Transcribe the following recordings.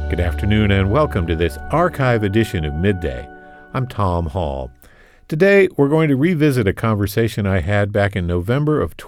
Good afternoon and welcome to this archive edition of Midday. I'm Tom Hall. Today we're going to revisit a conversation I had back in November of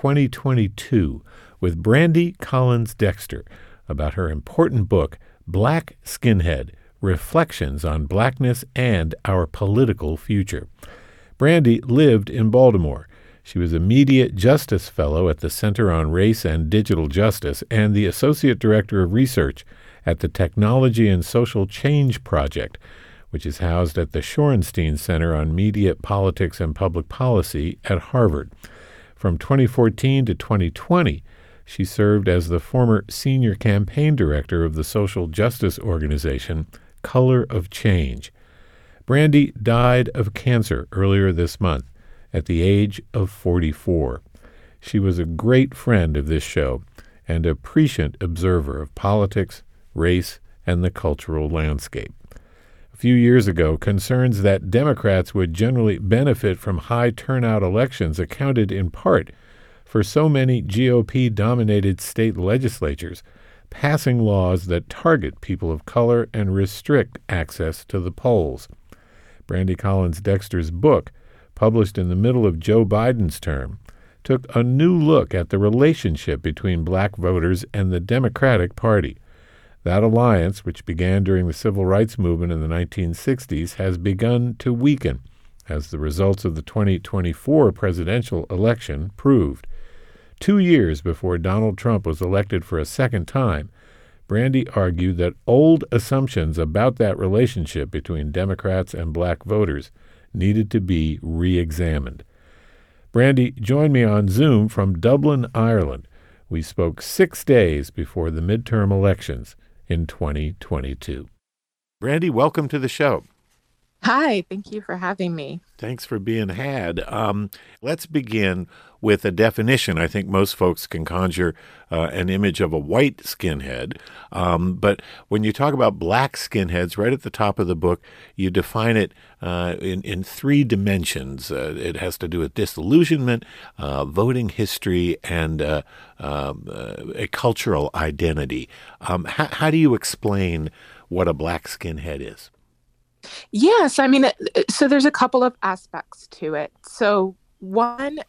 2022 with Brandi Collins Dexter about her important book, Black Skinhead: Reflections on Blackness and Our Political Future. Brandi lived in Baltimore. She was a Media Justice Fellow at the Center on Race and Digital Justice and the Associate Director of Research at the Technology and Social Change Project, which is housed at the Shorenstein Center on Media, Politics, and Public Policy at Harvard. From 2014 to 2020, she served as the former senior campaign director of the social justice organization Color of Change. Brandi died of cancer earlier this month at the age of 44. She was a great friend of this show and a prescient observer of politics, race, and the cultural landscape. A few years ago, concerns that Democrats would generally benefit from high turnout elections accounted in part for so many GOP-dominated state legislatures passing laws that target people of color and restrict access to the polls. Brandi Collins Dexter's book, published in the middle of Joe Biden's term, took a new look at the relationship between black voters and the Democratic Party. That alliance, which began during the civil rights movement in the 1960s, has begun to weaken, as the results of the 2024 presidential election proved. 2 years before Donald Trump was elected for a second time, Brandi argued that old assumptions about that relationship between Democrats and black voters needed to be re-examined. Brandi joined me on Zoom from Dublin, Ireland. We spoke 6 days before the midterm elections in 2022. Brandi, welcome to the show. Hi, thank you for having me. Thanks for being had. Let's begin with a definition. I think most folks can conjure an image of a white skinhead. But when you talk about black skinheads, right at the top of the book, you define it in 3 dimensions. It has to do with disillusionment, voting history, and a cultural identity. How do you explain what a black skinhead is? Yes, I mean, so there's a couple of aspects to it. So one,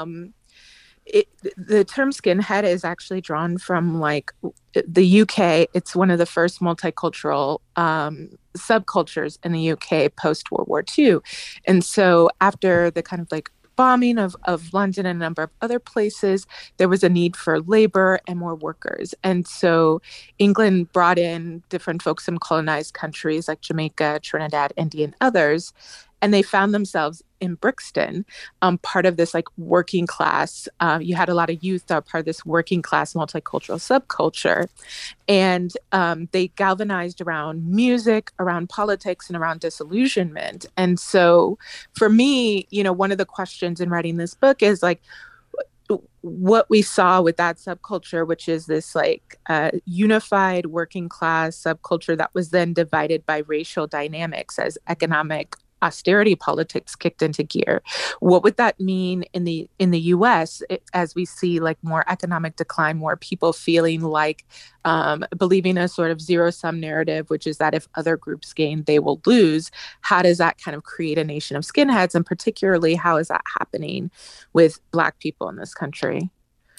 the term skinhead is actually drawn from like the UK. It's one of the first multicultural subcultures in the UK post World War II. And so after the kind of like bombing of London and a number of other places, there was a need for labor and more workers. And so England brought in different folks from colonized countries like Jamaica, Trinidad, India, and others. And they found themselves in Brixton, part of this like working class. You had a lot of youth that were part of this working class multicultural subculture. And they galvanized around music, around politics, and around disillusionment. And so for me, one of the questions in writing this book is like, what we saw with that subculture, which is this like unified working class subculture that was then divided by racial dynamics as economic austerity politics kicked into gear. What would that mean in the U.S. as we see like more economic decline, more people feeling like believing a sort of zero-sum narrative, which is that if other groups gain, they will lose? How does that kind of create a nation of skinheads? And particularly, how is that happening with Black people in this country?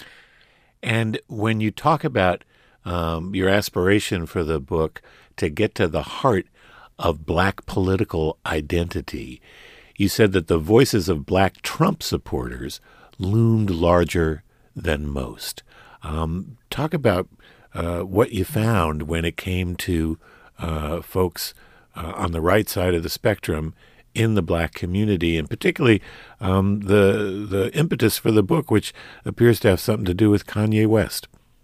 And when you talk about your aspiration for the book to get to the heart of Black political identity, you said that the voices of Black Trump supporters loomed larger than most. Talk about what you found when it came to folks on the right side of the spectrum in the Black community, and particularly the impetus for the book, which appears to have something to do with Kanye West.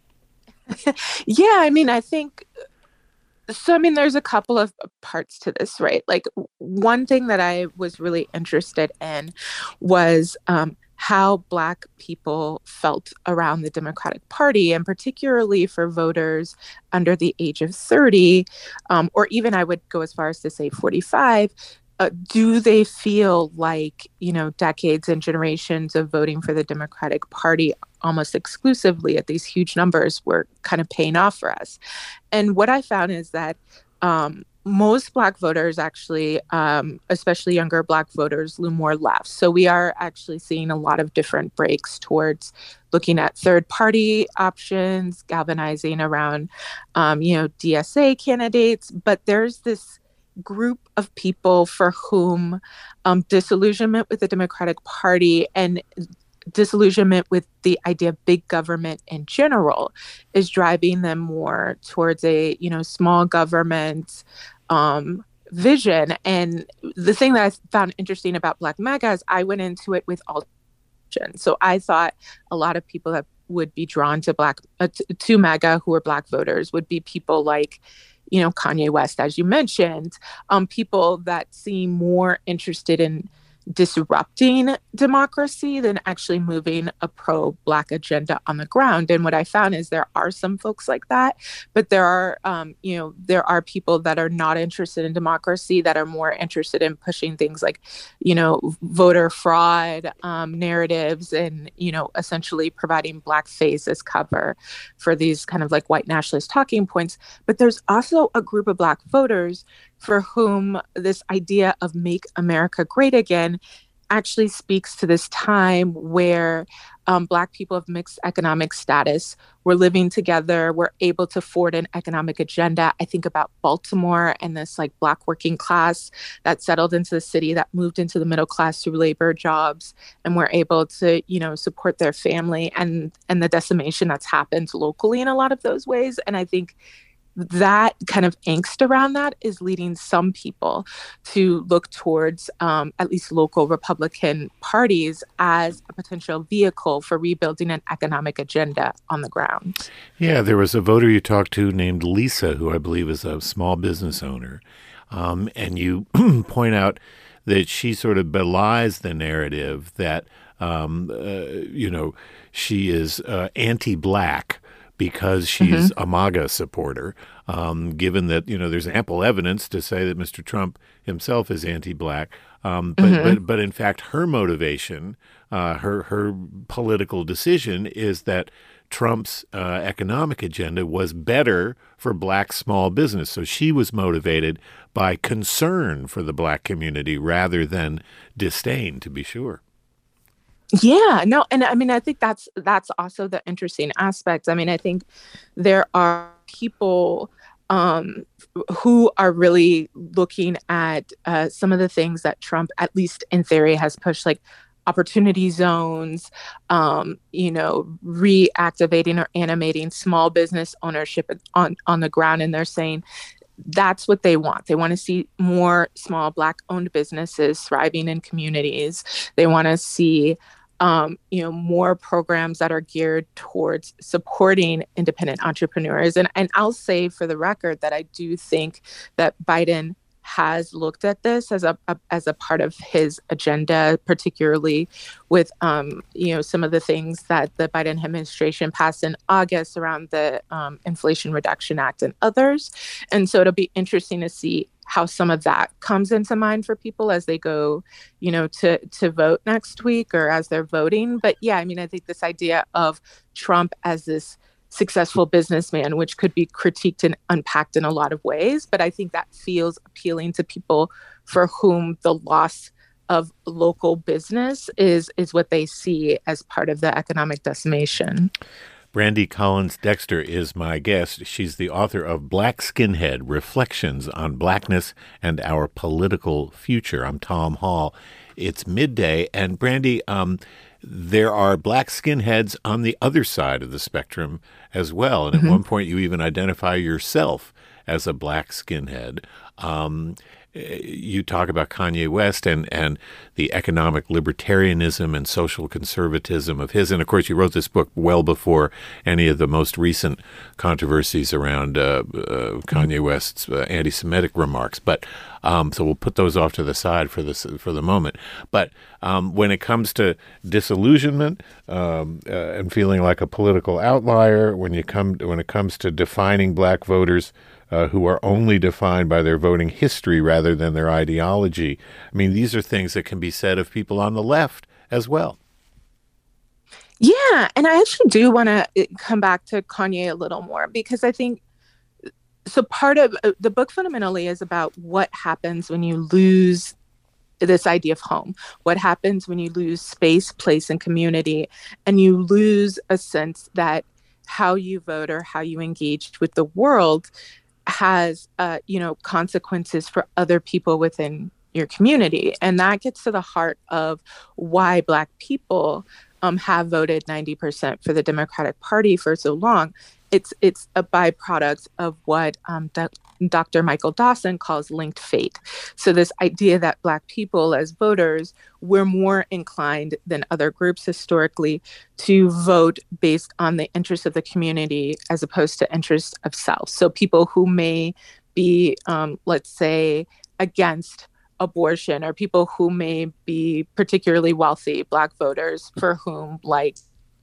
Yeah, I mean, I think so. I mean, there's a couple of parts to this, right? Like one thing that I was really interested in was how Black people felt around the Democratic Party, and particularly for voters under the age of 30, or even I would go as far as to say 45, do they feel like, decades and generations of voting for the Democratic Party almost exclusively at these huge numbers were kind of paying off for us? And what I found is that most Black voters actually, especially younger Black voters, lean more left. So we are actually seeing a lot of different breaks towards looking at third-party options, galvanizing around, DSA candidates. But there's this group of people for whom disillusionment with the Democratic Party and disillusionment with the idea of big government in general is driving them more towards a, small government vision. And the thing that I found interesting about Black MAGA is I went into it with all. So I thought a lot of people that would be drawn to to MAGA who are Black voters would be people like, Kanye West, as you mentioned, people that seem more interested in disrupting democracy than actually moving a pro-Black agenda on the ground. And what I found is there are some folks like that, but there are, there are people that are not interested in democracy that are more interested in pushing things like, voter fraud narratives and, essentially providing blackface as cover for these kind of like white nationalist talking points. But there's also a group of Black voters for whom this idea of make America great again actually speaks to this time where Black people of mixed economic status were living together, were able to forward an economic agenda. I think about Baltimore and this like Black working class that settled into the city, that moved into the middle class through labor jobs and were able to, support their family and the decimation that's happened locally in a lot of those ways. And I think that kind of angst around that is leading some people to look towards at least local Republican parties as a potential vehicle for rebuilding an economic agenda on the ground. Yeah, there was a voter you talked to named Lisa, who I believe is a small business owner. And you point out that she sort of belies the narrative that, she is anti-Black because she's a MAGA supporter, given that, there's ample evidence to say that Mr. Trump himself is anti-Black. But in fact, her motivation, her political decision is that Trump's economic agenda was better for Black small business. So she was motivated by concern for the Black community rather than disdain, to be sure. Yeah, no, and I mean, I think that's also the interesting aspect. I mean, I think there are people who are really looking at some of the things that Trump, at least in theory, has pushed, like opportunity zones, reactivating or animating small business ownership on the ground, and they're saying that's what they want. They want to see more small Black-owned businesses thriving in communities. They want to see, more programs that are geared towards supporting independent entrepreneurs. And I'll say for the record that I do think that Biden has looked at this as a part of his agenda, particularly with some of the things that the Biden administration passed in August around the Inflation Reduction Act and others. And so it'll be interesting to see how some of that comes into mind for people as they go, to vote next week or as they're voting. But yeah, I mean, I think this idea of Trump as this successful businessman, which could be critiqued and unpacked in a lot of ways. But I think that feels appealing to people for whom the loss of local business is what they see as part of the economic decimation. Brandi Collins Dexter is my guest. She's the author of Black Skinhead, Reflections on Blackness and Our Political Future. I'm Tom Hall. It's midday, and Brandi, there are Black skinheads on the other side of the spectrum as well. And at one point, you even identify yourself as a Black skinhead. You talk about Kanye West and the economic libertarianism and social conservatism of his. And, of course, you wrote this book well before any of the most recent controversies around Kanye West's anti-Semitic remarks. But So we'll put those off to the side for the moment. But when it comes to disillusionment and feeling like a political outlier, when it comes to defining black voters who are only defined by their voting history rather than their ideology, I mean, these are things that can be said of people on the left as well. Yeah, and I actually do want to come back to Kanye a little more because I think so. Part of the book fundamentally is about what happens when you lose this idea of home, what happens when you lose space, place, and community, and you lose a sense that how you vote or how you engage with the world has, consequences for other people within your community. And that gets to the heart of why Black people have voted 90% for the Democratic Party for so long. It's a byproduct of what Dr. Michael Dawson calls linked fate. So this idea that Black people as voters, we're more inclined than other groups historically to vote based on the interests of the community as opposed to interests of self. So people who may be, let's say, against abortion, or people who may be particularly wealthy Black voters for whom, like,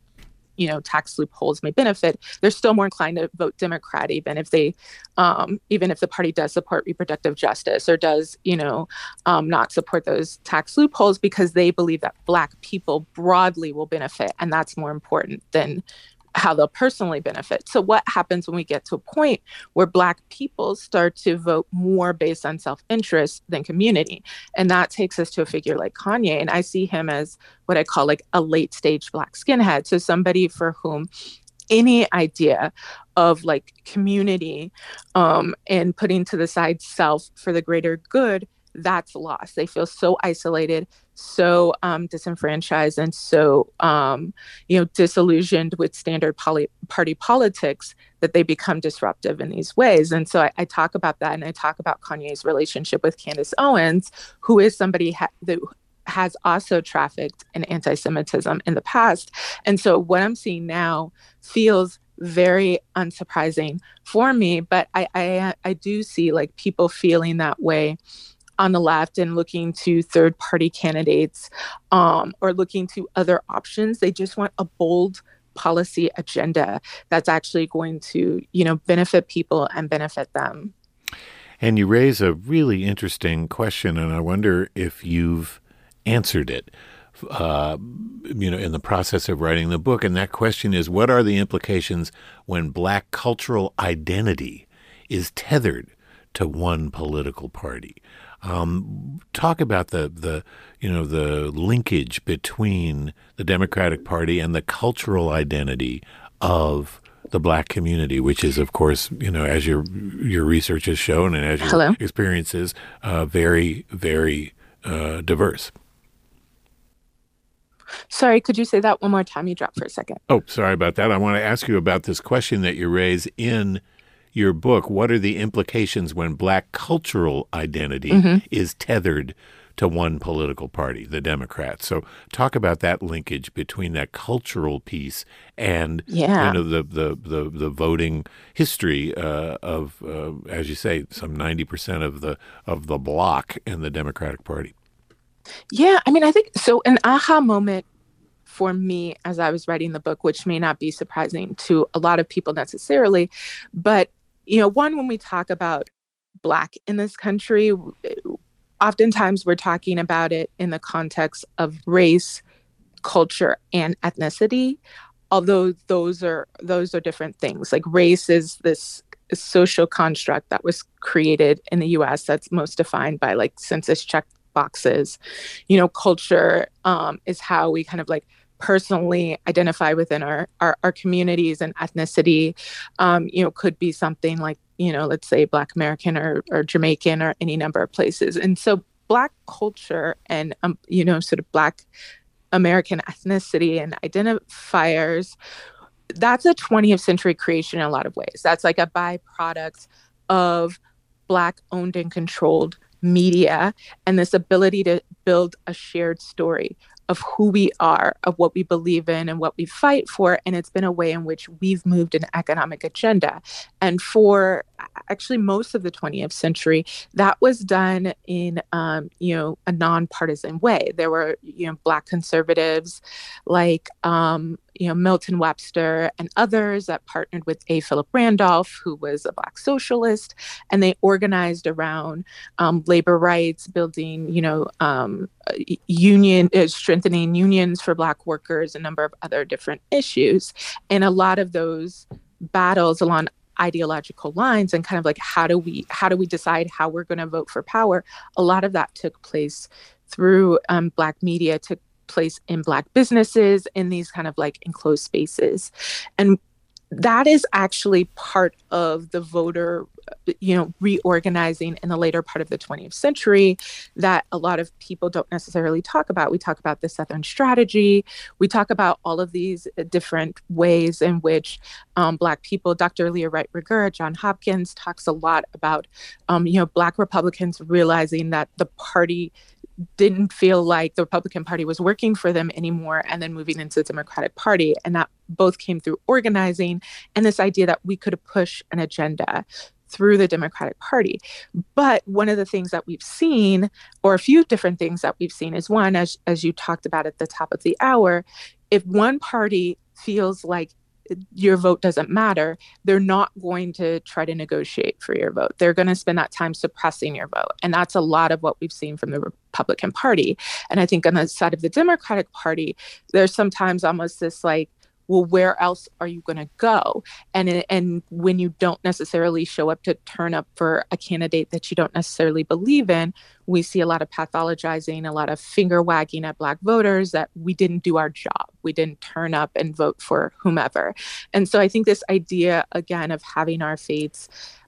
tax loopholes may benefit, they're still more inclined to vote Democrat, even if the party does support reproductive justice or does, not support those tax loopholes, because they believe that Black people broadly will benefit, and that's more important than how they'll personally benefit. So what happens when we get to a point where Black people start to vote more based on self-interest than community? And that takes us to a figure like Kanye. And I see him as what I call like a late stage Black skinhead. So somebody for whom any idea of like community and putting to the side self for the greater good, that's lost. They feel so isolated, so disenfranchised, and so disillusioned with standard party politics that they become disruptive in these ways. And so I talk about that, and I talk about Kanye's relationship with Candace Owens, who is somebody that has also trafficked in anti-Semitism in the past. And so what I'm seeing now feels very unsurprising for me, but I do see like people feeling that way on the left and looking to third party candidates or looking to other options. They just want a bold policy agenda that's actually going to, benefit people and benefit them. And you raise a really interesting question, and I wonder if you've answered it, in the process of writing the book. And that question is, what are the implications when Black cultural identity is tethered to one political party? Talk about the linkage between the Democratic Party and the cultural identity of the Black community, which is, of course, as your research has shown and as your experiences, very, very diverse. Sorry, could you say that one more time? You dropped for a second. Oh, sorry about that. I want to ask you about this question that you raise in your book. What are the implications when Black cultural identity is tethered to one political party, the Democrats? So talk about that linkage between that cultural piece and the voting history of as you say, some 90% of the bloc in the Democratic Party. Yeah, I mean, I think so. An aha moment for me as I was writing the book, which may not be surprising to a lot of people necessarily, but one, when we talk about Black in this country, oftentimes we're talking about it in the context of race, culture, and ethnicity, although those are different things. Like race is this social construct that was created in the US that's most defined by like census check boxes. Culture is how we kind of like personally identify within our communities, and ethnicity, could be something like, let's say Black American or Jamaican or any number of places. And so Black culture and, sort of Black American ethnicity and identifiers, that's a 20th century creation in a lot of ways. That's like a byproduct of Black owned and controlled media and this ability to build a shared story of who we are, of what we believe in and what we fight for. And it's been a way in which we've moved an economic agenda. And for actually most of the 20th century, that was done in, a nonpartisan way. There were, Black conservatives like, Milton Webster and others that partnered with A. Philip Randolph, who was a Black socialist, and they organized around labor rights, building, strengthening unions for Black workers, a number of other different issues. And a lot of those battles along ideological lines and kind of like how do we decide how we're going to vote for power, a lot of that took place through Black media, took place in Black businesses, in these kind of like enclosed spaces. And that is actually part of the voter, reorganizing in the later part of the 20th century that a lot of people don't necessarily talk about. We talk about the Southern strategy. We talk about all of these different ways in which Black people, Dr. Leah Wright Rigueur, John Hopkins talks a lot about, Black Republicans realizing that the party didn't feel like the Republican Party was working for them anymore, and then moving into the Democratic Party. And that both came through organizing and this idea that we could push an agenda through the Democratic Party. But one of the things that we've seen, or a few different things that we've seen, is one, as you talked about at the top of the hour, if one party feels like your vote doesn't matter, they're not going to try to negotiate for your vote. They're going to spend that time suppressing your vote. And that's a lot of what we've seen from the Republican Party. And I think on the side of the Democratic Party, there's sometimes almost this like, well, where else are you going to go? And when you don't necessarily show up to turn up for a candidate that you don't necessarily believe in, we see a lot of pathologizing, a lot of finger wagging at Black voters that we didn't do our job. We didn't turn up and vote for whomever. And so I think this idea, again, of having our fates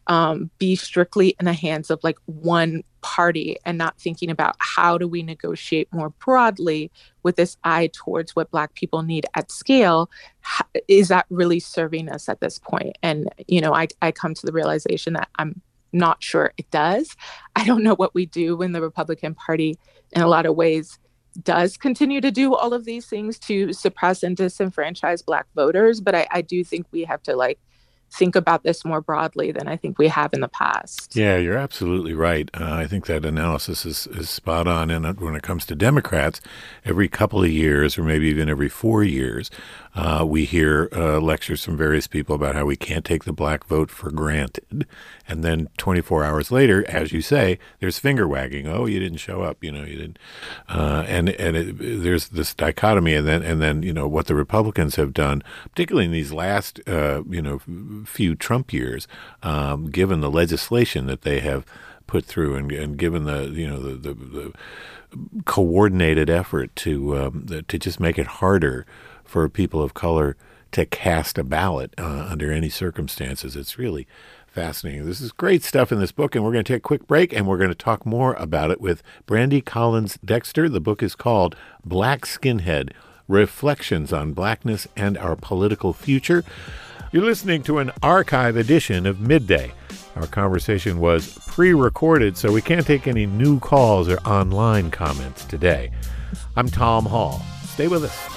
be strictly in the hands of like one party and not thinking about how do we negotiate more broadly with this eye towards what Black people need at scale, is that really serving us at this point? And, I come to the realization that I'm not sure it does. I don't know what we do when the Republican Party, in a lot of ways, does continue to do all of these things to suppress and disenfranchise Black voters. But I do think we have to think about this more broadly than I think we have in the past. Yeah, you're absolutely right. I think that analysis is spot on. And when it comes to Democrats, every couple of years, or maybe even every 4 years, we hear lectures from various people about how we can't take the Black vote for granted. And then 24 hours later, as you say, there's finger wagging. Oh, you didn't show up. You didn't. There's this dichotomy. And then what the Republicans have done, particularly in these last, few Trump years, given the legislation that they have put through and given the coordinated effort to just make it harder for people of color to cast a ballot under any circumstances. It's really fascinating. This is great stuff in this book, and we're going to take a quick break, and we're going to talk more about it with Brandy Collins Dexter. The book is called Black Skinhead: Reflections on Blackness and Our Political Future. You're listening to an archive edition of Midday. Our conversation was pre-recorded, so we can't take any new calls or online comments today. I'm Tom Hall. Stay with us.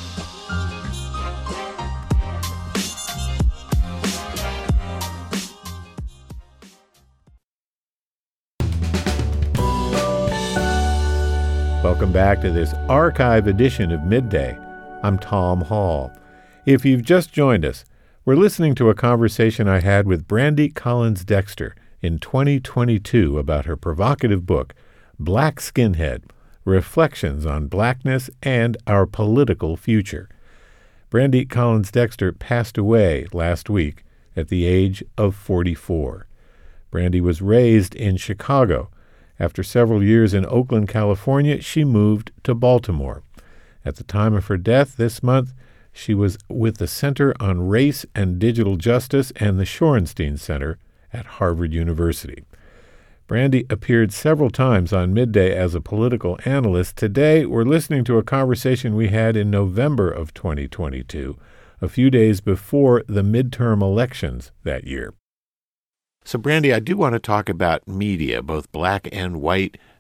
Welcome back to this archive edition of Midday. I'm Tom Hall. If you've just joined us, we're listening to a conversation I had with Brandy Collins Dexter in 2022 about her provocative book, Black Skinhead: Reflections on Blackness and Our Political Future. Brandy Collins Dexter passed away last week at the age of 44. Brandy was raised in Chicago. After several years in Oakland, California, she moved to Baltimore. At the time of her death this month, she was with the Center on Race and Digital Justice and the Shorenstein Center at Harvard University. Brandy appeared several times on Midday as a political analyst. Today, we're listening to a conversation we had in November of 2022, a few days before the midterm elections that year. So, Brandy, I do want to talk about media, both black and white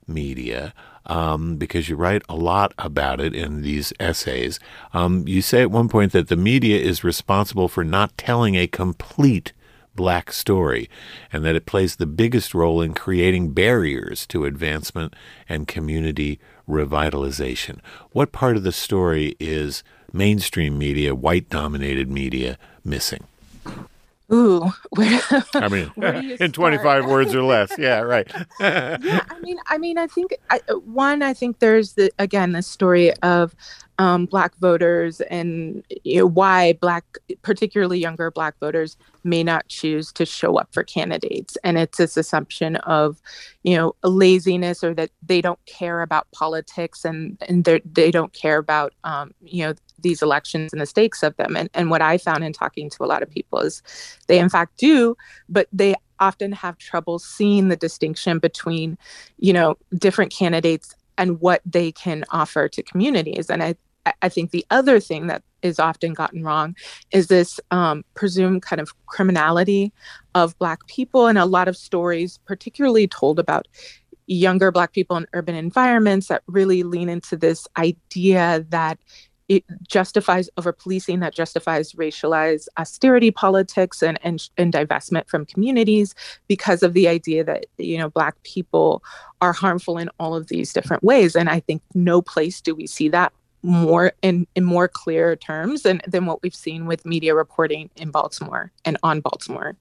media, because you write a lot about it in these essays. You say at one point that the media is responsible for not telling a complete Black story, and that it plays the biggest role in creating barriers to advancement and community revitalization. What part of the story is mainstream media, white-dominated media, missing? Ooh, where, I mean, where do you in 25 start? words or less. Yeah, right. Yeah, I think I think there's the story of Black voters and why particularly younger Black voters may not choose to show up for candidates, and it's this assumption of a laziness, or that they don't care about politics, and they don't care about these elections and the stakes of them. And what I found in talking to a lot of people is they in fact do, but they often have trouble seeing the distinction between, different candidates and what they can offer to communities. And I think the other thing that is often gotten wrong is this presumed kind of criminality of Black people, and a lot of stories, particularly told about younger Black people in urban environments, that really lean into this idea that it justifies over policing, that justifies racialized austerity politics and divestment from communities, because of the idea that Black people are harmful in all of these different ways. And I think no place do we see that more in more clear terms than what we've seen with media reporting in Baltimore and on Baltimore.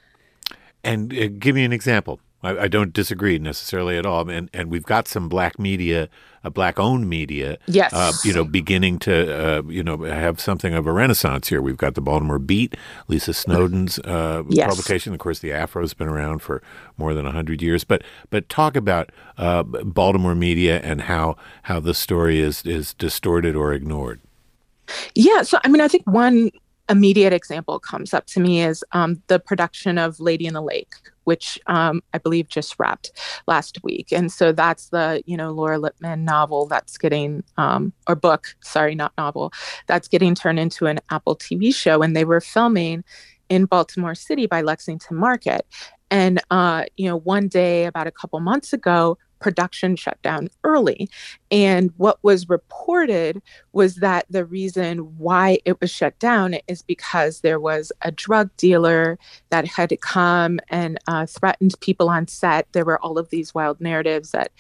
And give me an example. I don't disagree necessarily at all. And we've got some Black media, Black-owned media, Yes. Beginning to, have something of a renaissance here. We've got the Baltimore Beat, Lisa Snowden's Yes. publication. Of course, the Afro's been around for more than 100 years. But talk about Baltimore media and how the story is distorted or ignored. Yeah. So, I think one immediate example comes up to me is the production of Lady in the Lake, which I believe just wrapped last week. And so that's the, Laura Lippman novel that's getting, or book, sorry, not novel, that's getting turned into an Apple TV show. And they were filming in Baltimore City by Lexington Market. And, one day about a couple months ago, production shut down early. And what was reported was that the reason why it was shut down is because there was a drug dealer that had come and threatened people on set. There were all of these wild narratives that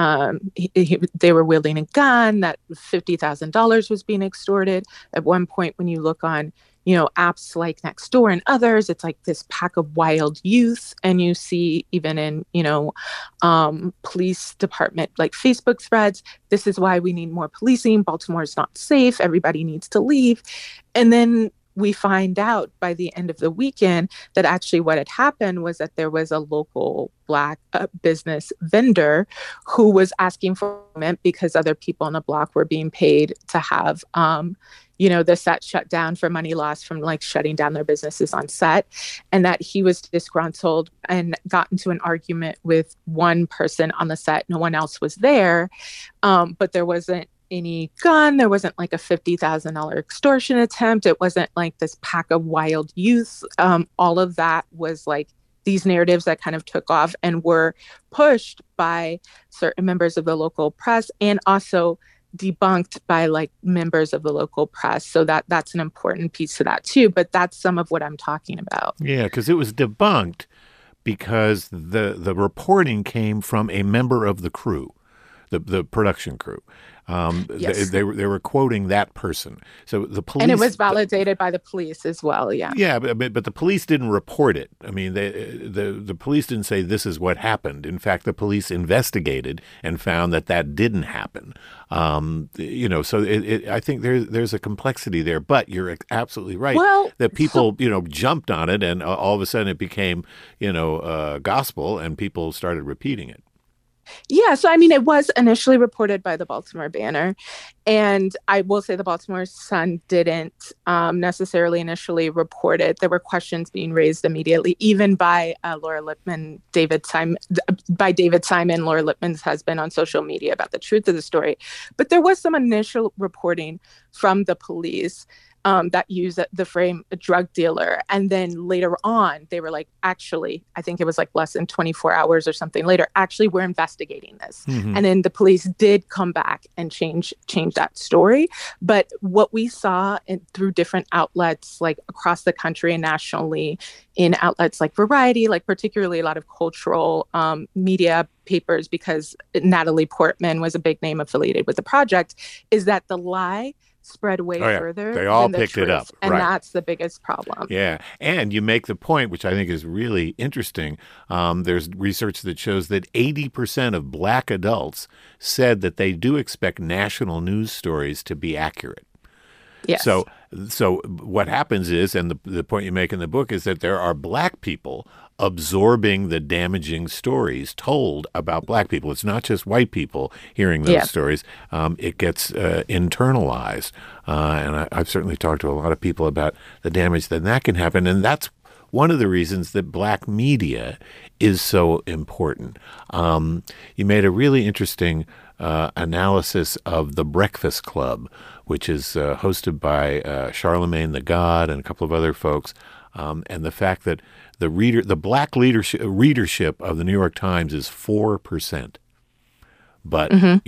they were wielding a gun, that $50,000 was being extorted. At one point, when you look on apps like Nextdoor and others, it's like this pack of wild youth. And you see even in, police department, like Facebook threads, this is why we need more policing. Baltimore's not safe. Everybody needs to leave. And then we find out by the end of the weekend that actually what had happened was that there was a local Black business vendor who was asking for payment because other people on the block were being paid to have, the set shut down for money lost from like shutting down their businesses on set, and that he was disgruntled and got into an argument with one person on the set. No one else was there, but there wasn't any gun. There wasn't like a $50,000 extortion attempt. It wasn't like this pack of wild youth. All of that was like these narratives that kind of took off and were pushed by certain members of the local press, and also debunked by like members of the local press. So that's an important piece to that too. But that's some of what I'm talking about. Yeah, because it was debunked because the reporting came from a member of the crew, the production crew. Yes. They were quoting that person. So the police, and it was validated by the police as well. Yeah. Yeah, but the police didn't report it. I mean, the police didn't say this is what happened. In fact, the police investigated and found that didn't happen. So I think there's a complexity there. But you're absolutely right that people jumped on it, and all of a sudden it became gospel, and people started repeating it. Yeah, so it was initially reported by the Baltimore Banner, and I will say the Baltimore Sun didn't necessarily initially report it. There were questions being raised immediately, even by Laura Lippman, David Simon, Laura Lippman's husband, on social media about the truth of the story. But there was some initial reporting from the police. that use the frame a drug dealer. And then later on, they were like, actually, I think it was like less than 24 hours or something later, actually, we're investigating this. Mm-hmm. And then the police did come back and change that story. But what we saw through different outlets, like across the country and nationally, in outlets like Variety, like particularly a lot of cultural media papers, because Natalie Portman was a big name affiliated with the project, is that the lie spread way further. They all than the picked truth. it up. And right. That's the biggest problem. Yeah. And you make the point, which I think is really interesting. There's research that shows that 80% of Black adults said that they do expect national news stories to be accurate. Yes. So what happens is, and the point you make in the book is that there are Black people absorbing the damaging stories told about Black people. It's not just white people hearing those stories. It gets internalized. And I've certainly talked to a lot of people about the damage that can happen. And that's one of the reasons that Black media is so important. You made a really interesting analysis of The Breakfast Club, which is hosted by Charlemagne the God and a couple of other folks, and the fact that the Black readership of the New York Times is 4%. But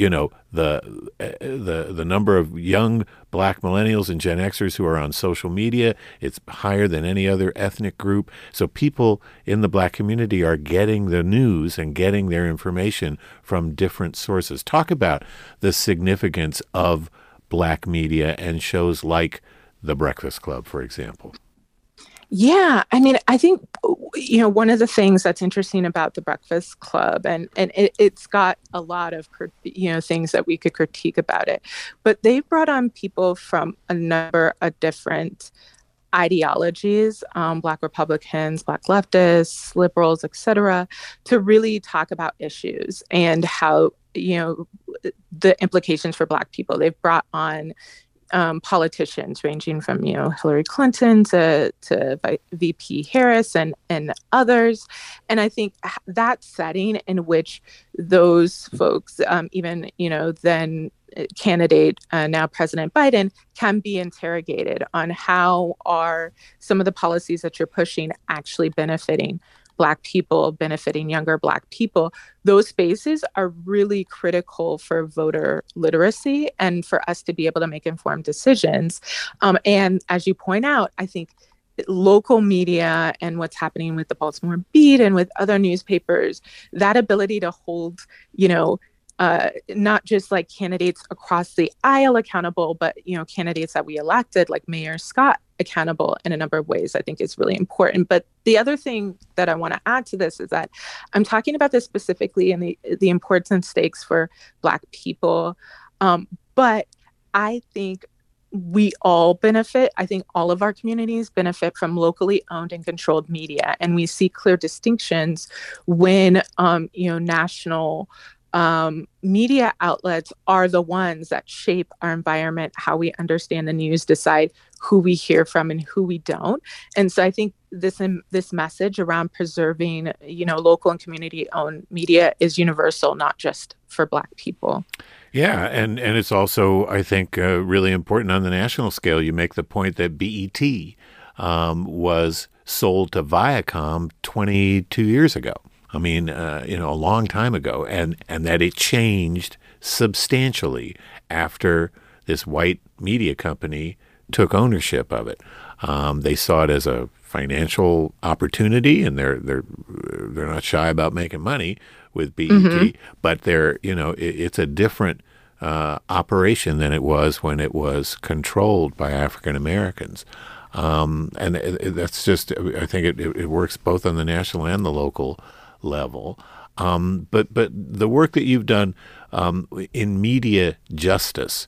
the number of young Black millennials and Gen Xers who are on social media, it's higher than any other ethnic group. So people in the Black community are getting the news and getting their information from different sources. Talk about the significance of Black media and shows like The Breakfast Club, for example. Yeah, I mean, I think, one of the things that's interesting about The Breakfast Club, and it's got a lot of, things that we could critique about it, but they brought on people from a number of different ideologies, Black Republicans, Black leftists, liberals, etc., to really talk about issues and how, the implications for Black people. They've brought on politicians ranging from, Hillary Clinton to VP Harris and others. And I think that setting in which those folks, even, then candidate, now President Biden, can be interrogated on how are some of the policies that you're pushing actually benefiting Black people, benefiting younger Black people. Those spaces are really critical for voter literacy and for us to be able to make informed decisions. And as you point out, I think local media and what's happening with the Baltimore Beat and with other newspapers, that ability to hold, not just like candidates across the aisle accountable, but, candidates that we elected, like Mayor Scott, accountable in a number of ways, I think is really important. But the other thing that I want to add to this is that I'm talking about this specifically in the importance and stakes for Black people. But I think we all benefit. I think all of our communities benefit from locally owned and controlled media. And we see clear distinctions when, national media outlets are the ones that shape our environment, how we understand the news, decide who we hear from and who we don't. And so I think this message around preserving, local and community-owned media is universal, not just for Black people. Yeah, and it's also, I think, really important on the national scale. You make the point that BET was sold to Viacom 22 years ago. I mean, a long time ago, and that it changed substantially after this white media company took ownership of it. They saw it as a financial opportunity, and they're not shy about making money with BET, but it's a different operation than it was when it was controlled by African Americans. And that's just, I think it works both on the national and the local level. But the work that you've done in media justice,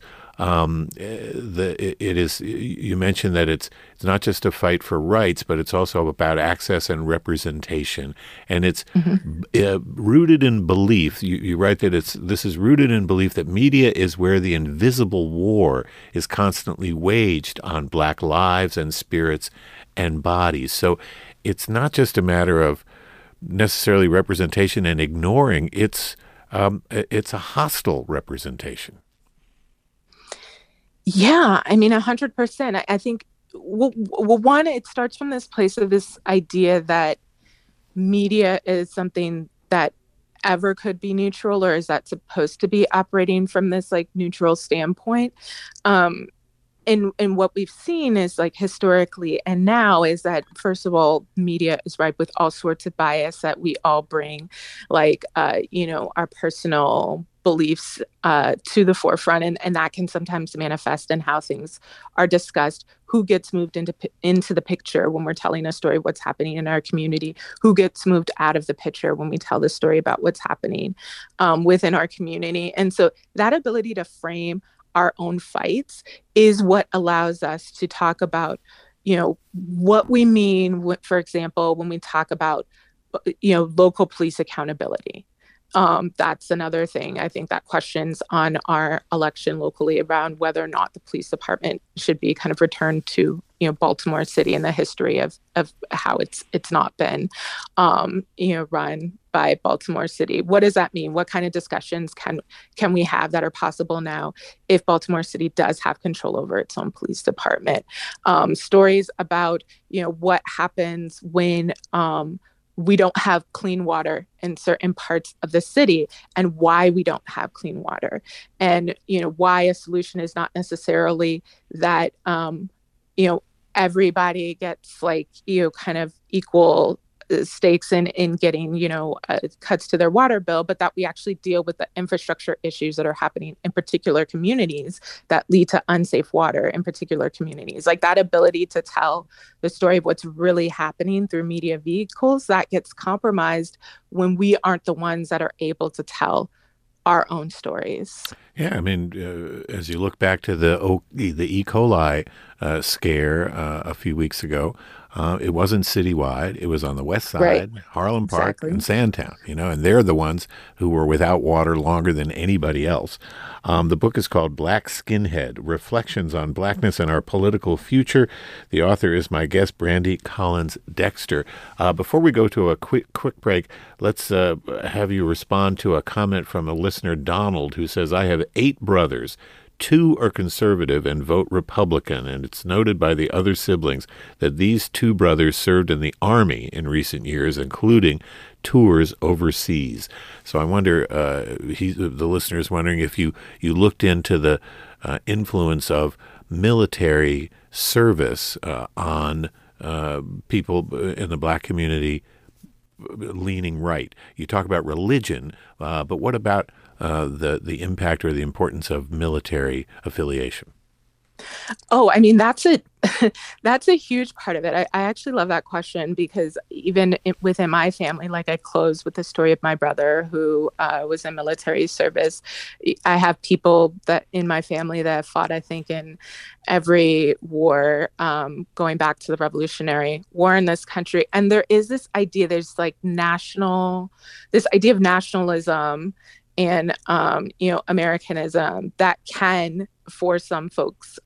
it is, you mentioned that it's not just a fight for rights, but it's also about access and representation, and it's rooted in belief. You write that this is rooted in belief that media is where the invisible war is constantly waged on Black lives and spirits and bodies. So it's not just a matter of necessarily representation and ignoring. It's a hostile representation. Yeah, I mean, 100%. I think, one, it starts from this place of this idea that media is something that ever could be neutral, or is that supposed to be operating from this like neutral standpoint? Um, and what we've seen is like historically and now is that first of all media is ripe with all sorts of bias that we all bring like our personal beliefs to the forefront, and that can sometimes manifest in how things are discussed, who gets moved into the picture when we're telling a story of what's happening in our community, who gets moved out of the picture when we tell the story about what's happening within our community. And so that ability to frame our own fights is what allows us to talk about, what we mean, for example, when we talk about, local police accountability. That's another thing. I think that questions on our election locally around whether or not the police department should be kind of returned to, Baltimore City and the history of how it's not been, run by Baltimore City. What does that mean? What kind of discussions can we have that are possible now if Baltimore City does have control over its own police department? Stories about, what happens when we don't have clean water in certain parts of the city and why we don't have clean water, and why a solution is not necessarily that everybody gets like kind of equal stakes in getting cuts to their water bill, but that we actually deal with the infrastructure issues that are happening in particular communities that lead to unsafe water in particular communities. Like that ability to tell the story of what's really happening through media vehicles that gets compromised when we aren't the ones that are able to tell our own stories. Yeah, I mean, as you look back to the E. coli scare a few weeks ago, it wasn't citywide. It was on the west side, right. Harlem Park and Sandtown, and they're the ones who were without water longer than anybody else. The book is called Black Skinhead, Reflections on Blackness and Our Political Future. The author is my guest, Brandi Collins Dexter. Before we go to a quick break, let's have you respond to a comment from a listener, Donald, who says, I have 8 brothers. 2 are conservative and vote Republican, and it's noted by the other siblings that these 2 brothers served in the Army in recent years, including tours overseas. So I wonder, the listener is wondering if you looked into the influence of military service on people in the Black community leaning right. You talk about religion, but what about the impact or the importance of military affiliation? Oh, I mean, that's a huge part of it. I actually love that question because even within my family, like I close with the story of my brother who was in military service. I have people that in my family that have fought, I think, in every war, going back to the Revolutionary War in this country. And there is this idea, there's like this idea of nationalism and, Americanism that can, for some folks,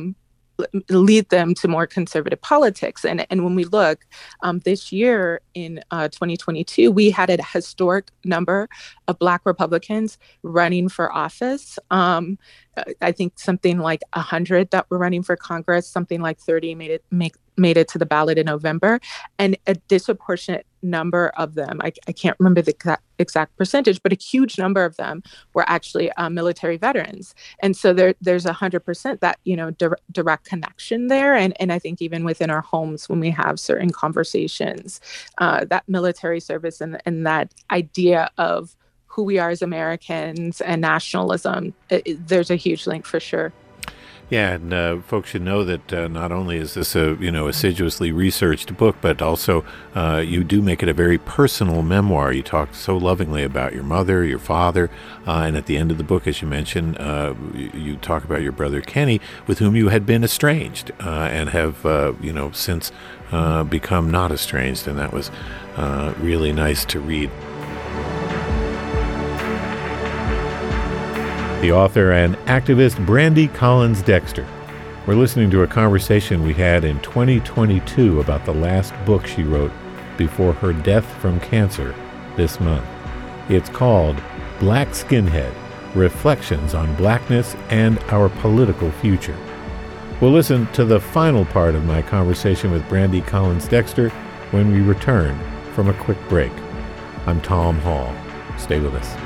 lead them to more conservative politics. And when we look this year in 2022, we had a historic number of Black Republicans running for office. I think something like 100 that were running for Congress, something like 30 made it to the ballot in November, and a disproportionate number of them, I can't remember the exact percentage, but a huge number of them were actually military veterans. And so there's 100% that, direct connection there. And I think even within our homes, when we have certain conversations, that military service and that idea of who we are as Americans and nationalism, there's a huge link for sure. Yeah, and folks should know that not only is this a assiduously researched book, but also you do make it a very personal memoir. You talk so lovingly about your mother, your father, and at the end of the book, as you mentioned, you talk about your brother Kenny, with whom you had been estranged and have since become not estranged, and that was really nice to read. The author and activist Brandi Collins Dexter. We're listening to a conversation we had in 2022 about the last book she wrote before her death from cancer this month. It's called Black Skinhead, Reflections on Blackness and Our Political Future. We'll listen to the final part of my conversation with Brandy Collins Dexter when we return from a quick break. I'm Tom Hall. Stay with us.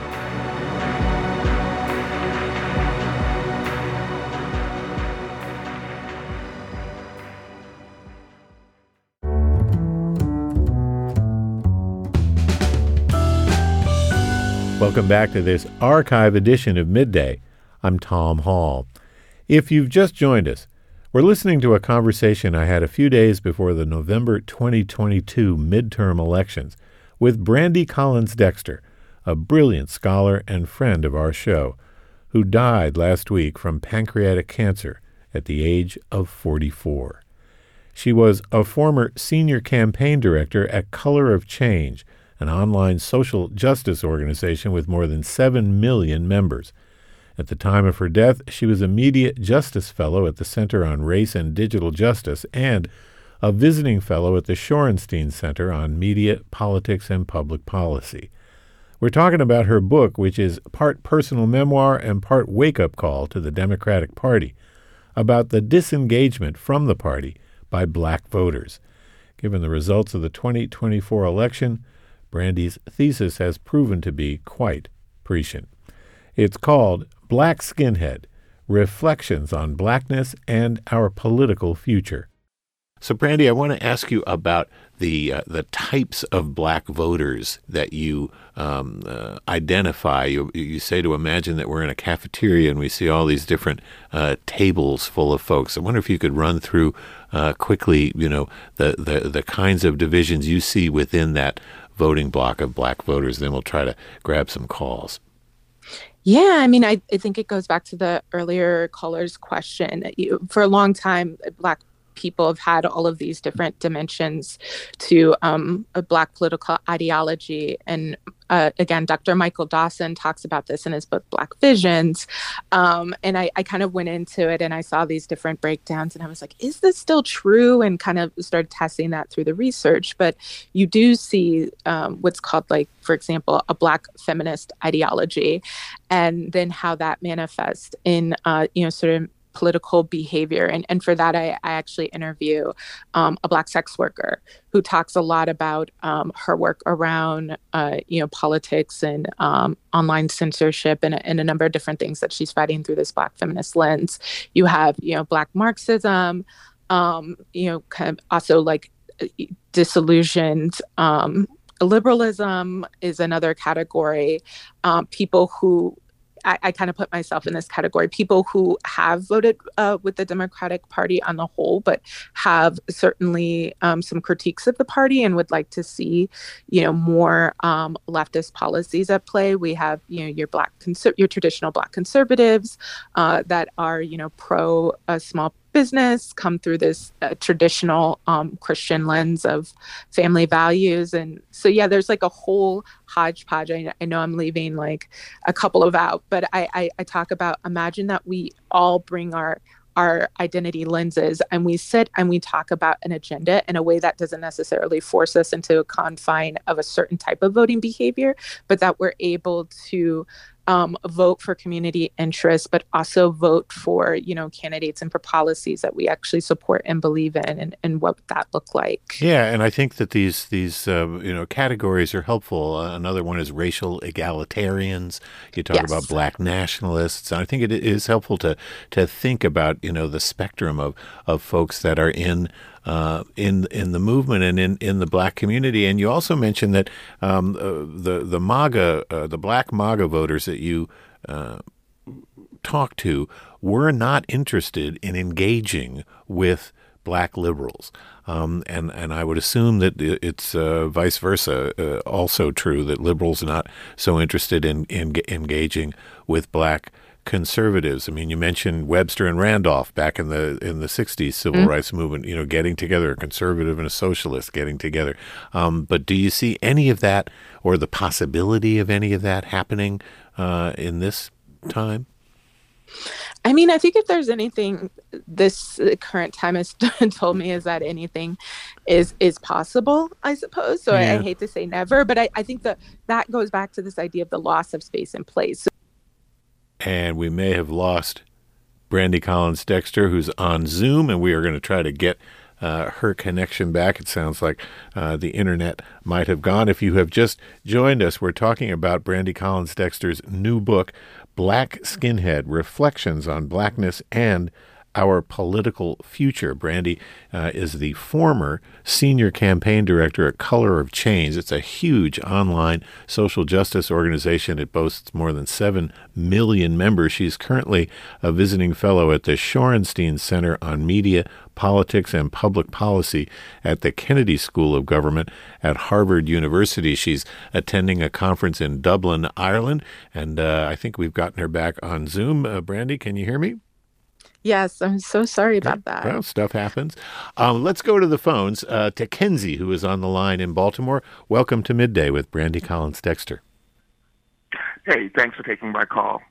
Welcome back to this archive edition of Midday. I'm Tom Hall. If you've just joined us, we're listening to a conversation I had a few days before the November 2022 midterm elections with Brandy Collins Dexter, a brilliant scholar and friend of our show, who died last week from pancreatic cancer at the age of 44. She was a former senior campaign director at Color of Change, an online social justice organization with more than 7 million members. At the time of her death, she was a Media Justice Fellow at the Center on Race and Digital Justice and a visiting fellow at the Shorenstein Center on Media, Politics, and Public Policy. We're talking about her book, which is part personal memoir and part wake-up call to the Democratic Party, about the disengagement from the party by black voters. Given the results of the 2024 election, Brandy's thesis has proven to be quite prescient. It's called Black Skinhead: Reflections on Blackness and Our Political Future. So, Brandy, I want to ask you about the types of black voters that you identify. You say to imagine that we're in a cafeteria and we see all these different tables full of folks. I wonder if you could run through quickly, the kinds of divisions you see within that voting block of black voters. Then we'll try to grab some calls. Yeah, I mean, I think it goes back to the earlier caller's question. For a long time, black people have had all of these different dimensions to a black political ideology. And again, Dr. Michael Dawson talks about this in his book, Black Visions. And I kind of went into it and I saw these different breakdowns and I was like, is this still true? And kind of started testing that through the research. But you do see what's called, like, for example, a black feminist ideology, and then how that manifests in, sort of political behavior. And for that, I actually interview a black sex worker who talks a lot about her work around, politics and online censorship and a number of different things that she's fighting through this black feminist lens. You have, black Marxism, kind of also like disillusioned liberalism is another category. People who I kind of put myself in this category, people who have voted with the Democratic Party on the whole, but have certainly some critiques of the party and would like to see, more leftist policies at play. We have, your traditional black conservatives that are, pro small business, come through this traditional Christian lens of family values. And so, yeah, there's like a whole hodgepodge. I know I'm leaving like a couple of out, but I talk about, imagine that we all bring our identity lenses and we sit and we talk about an agenda in a way that doesn't necessarily force us into a confine of a certain type of voting behavior, but that we're able to vote for community interests, but also vote for, candidates and for policies that we actually support and believe in, and what would that look like? Yeah, and I think that these categories are helpful. Another one is racial egalitarians. You talk about black nationalists. I think it is helpful to think about, the spectrum of folks that are in the movement and in the black community. And you also mentioned that the MAGA, the black MAGA voters that you talk to were not interested in engaging with black liberals. And I would assume that it's vice versa also true, that liberals are not so interested in engaging with black conservatives. I mean, you mentioned Webster and Randolph back in the 60s civil rights movement, getting together, a conservative and a socialist getting together. But do you see any of that or the possibility of any of that happening in this time? I mean, I think if there's anything this current time has told me is that anything is possible, I suppose. So I hate to say never, but I think that goes back to this idea of the loss of space and place. and we may have lost Brandy Collins Dexter, who's on Zoom, and we are going to try to get her connection back. It sounds like the internet might have gone. If you have just joined us, we're talking about Brandy Collins Dexter's new book, Black Skinhead: Reflections on Blackness and Our Political Future. Brandy is the former senior campaign director at Color of Change. It's a huge online social justice organization. It boasts more than 7 million members. She's currently a visiting fellow at the Shorenstein Center on Media, Politics, and Public Policy at the Kennedy School of Government at Harvard University. She's attending a conference in Dublin, Ireland, and I think we've gotten her back on Zoom. Brandy, can you hear me? Yes, I'm so sorry about that. Well, stuff happens. Let's go to the phones to Kenzie, who is on the line in Baltimore. Welcome to Midday with Brandy Collins Dexter. Hey, thanks for taking my call.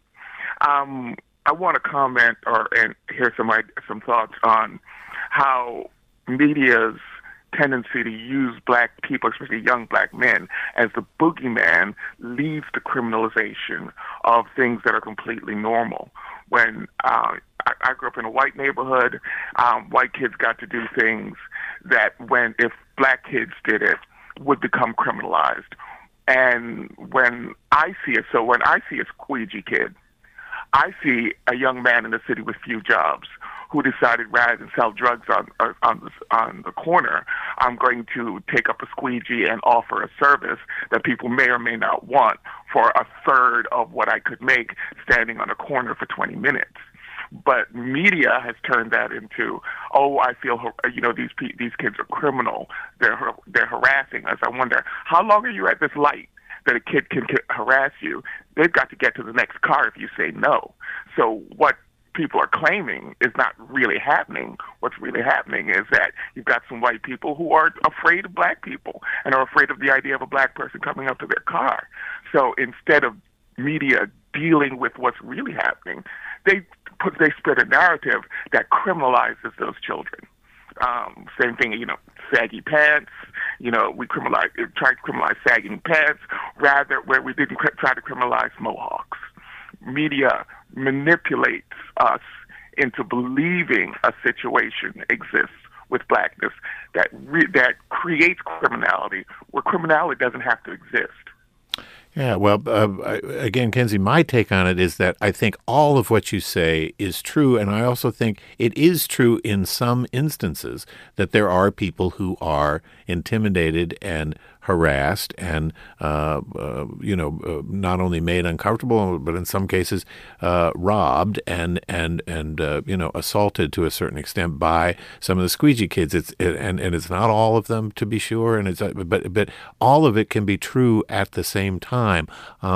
I want to comment and hear some thoughts on how media's tendency to use black people, especially young black men, as the boogeyman leads to criminalization of things that are completely normal. When I grew up in a white neighborhood, white kids got to do things that if black kids did it, would become criminalized. And when I see a squeegee kid, I see a young man in the city with few jobs who decided rather than sell drugs on the corner, I'm going to take up a squeegee and offer a service that people may or may not want for a third of what I could make standing on a corner for 20 minutes. But media has turned that into, I feel, these kids are criminal. They're harassing us. I wonder, how long are you at this light that a kid can harass you? They've got to get to the next car if you say no. So what people are claiming is not really happening. What's really happening is that you've got some white people who are afraid of black people and are afraid of the idea of a black person coming up to their car. So instead of media dealing with what's really happening, they spread a narrative that criminalizes those children. Same thing, saggy pants. We tried to criminalize sagging pants where we didn't try to criminalize mohawks. Media manipulates us into believing a situation exists with blackness that creates criminality where criminality doesn't have to exist. Yeah, well, again, Kenzie, my take on it is that I think all of what you say is true, and I also think it is true in some instances that there are people who are intimidated and harassed and, not only made uncomfortable, but in some cases robbed and assaulted to a certain extent by some of the squeegee kids. And it's not all of them, to be sure, and but all of it can be true at the same time.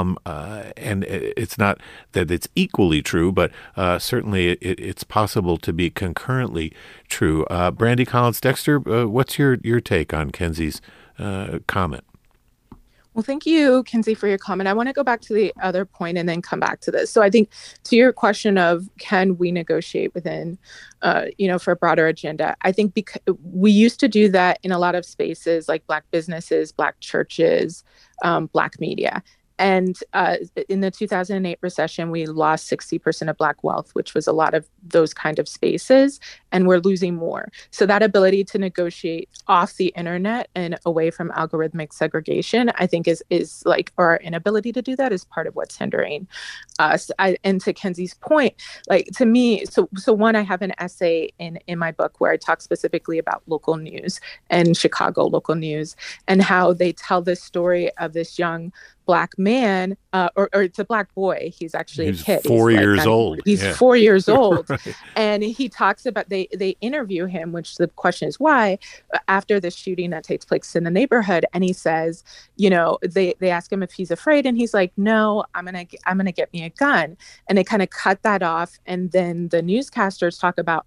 And it's not that it's equally true, but certainly it's possible to be concurrently true. Brandy Collins Dexter, what's your take on Kenzie's comment? Well, thank you, Kenzie, for your comment. I want to go back to the other point and then come back to this. So I think to your question of can we negotiate within, for a broader agenda, I think because we used to do that in a lot of spaces like Black businesses, Black churches, Black media. And in the 2008 recession, we lost 60% of Black wealth, which was a lot of those kind of spaces, and we're losing more. So that ability to negotiate off the internet and away from algorithmic segregation, I think is like, or our inability to do that is part of what's hindering us. And to Kenzie's point, like to me, so one, I have an essay in my book where I talk specifically about local news and Chicago local news and how they tell this story of this young Black man, or it's a Black boy. He's actually a kid. 4 years old. He's 4 years old. Right. And he talks about, they interview him, which the question is why, after the shooting that takes place in the neighborhood. And he says, they ask him if he's afraid. And he's like, no, I'm going to get me a gun. And they kind of cut that off. And then the newscasters talk about,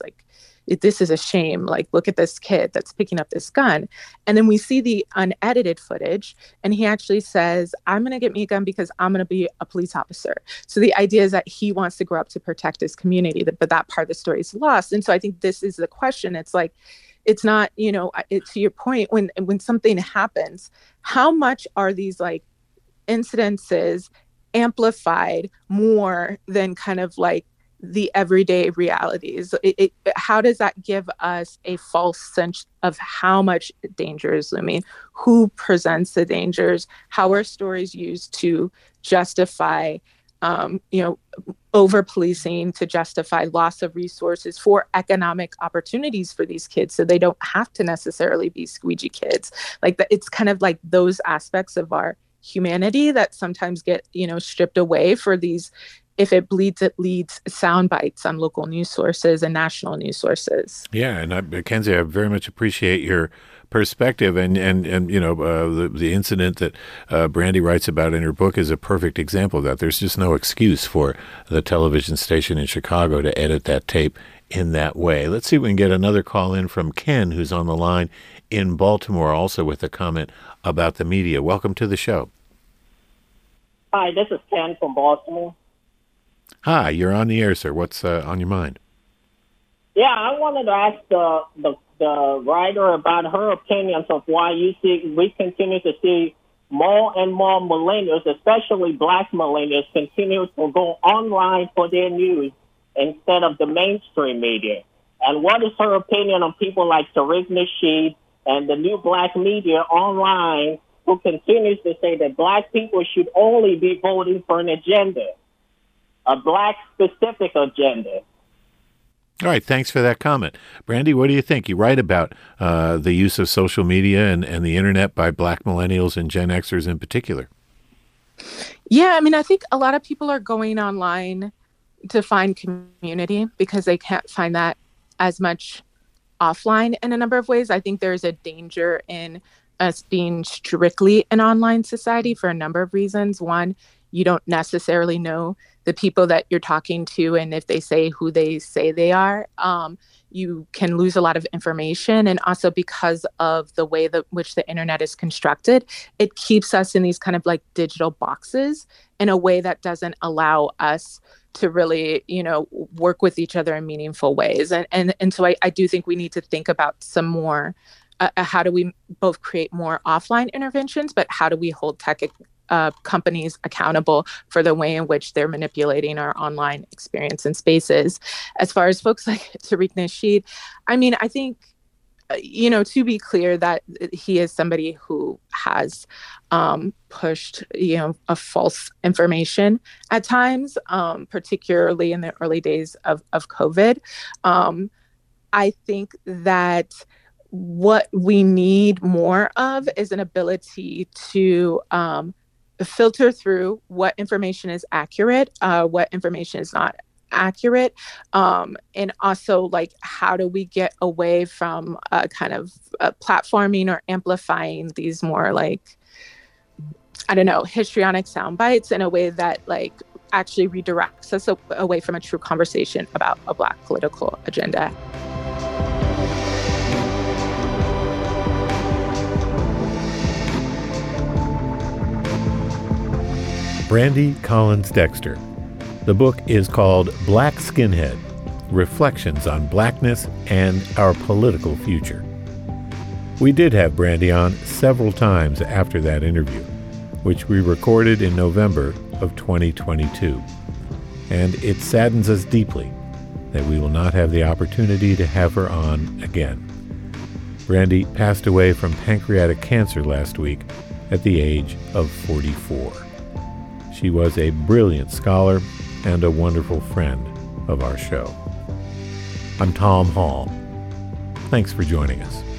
this is a shame. Like, look at this kid that's picking up this gun. And then we see the unedited footage. And he actually says, I'm going to get me a gun because I'm going to be a police officer. So the idea is that he wants to grow up to protect his community, but that part of the story is lost. And so I think this is the question. It's like, it's not, to your point, when something happens, how much are these like incidences amplified more than kind of like the everyday realities. How does that give us a false sense of how much danger is looming? Who presents the dangers? How are stories used to justify, over policing, to justify loss of resources for economic opportunities for these kids, so they don't have to necessarily be squeegee kids? Like it's kind of like those aspects of our humanity that sometimes get, stripped away for these. If it bleeds, it leads sound bites on local news sources and national news sources. Yeah, and Kenzie, I very much appreciate your perspective, and the incident that Brandy writes about in her book is a perfect example of that. There's just no excuse for the television station in Chicago to edit that tape in that way. Let's see if we can get another call in from Ken, who's on the line in Baltimore, also with a comment about the media. Welcome to the show. Hi, this is Ken from Baltimore. Hi, you're on the air, sir. What's on your mind? Yeah, I wanted to ask the writer about her opinions of why we continue to see more and more millennials, especially black millennials, continue to go online for their news instead of the mainstream media. And what is her opinion on people like Tariq Nasheed and the new black media online who continues to say that black people should only be voting for an agenda, a black-specific agenda? All right, thanks for that comment. Brandy, what do you think? You write about the use of social media and the internet by black millennials and Gen Xers in particular. Yeah, I mean, I think a lot of people are going online to find community because they can't find that as much offline in a number of ways. I think there's a danger in us being strictly an online society for a number of reasons. One, you don't necessarily know the people that you're talking to, and if they say who they say they are, you can lose a lot of information. And also because of the way that which the internet is constructed, it keeps us in these kind of like digital boxes in a way that doesn't allow us to really, work with each other in meaningful ways. And so I do think we need to think about some more, how do we both create more offline interventions, but how do we hold tech companies accountable for the way in which they're manipulating our online experience and spaces? As far as folks like Tariq Nasheed, I mean, I think, to be clear that he is somebody who has pushed, a false information at times, particularly in the early days of COVID. I think that what we need more of is an ability to filter through what information is accurate, what information is not accurate, and also like how do we get away from kind of platforming or amplifying these more like, I don't know, histrionic sound bites in a way that like actually redirects us away from a true conversation about a Black political agenda. Brandy Collins Dexter. The book is called Black Skinhead, Reflections on Blackness and Our Political Future. We did have Brandy on several times after that interview, which we recorded in November of 2022. And it saddens us deeply that we will not have the opportunity to have her on again. Brandy passed away from pancreatic cancer last week at the age of 44. She was a brilliant scholar and a wonderful friend of our show. I'm Tom Hall. Thanks for joining us.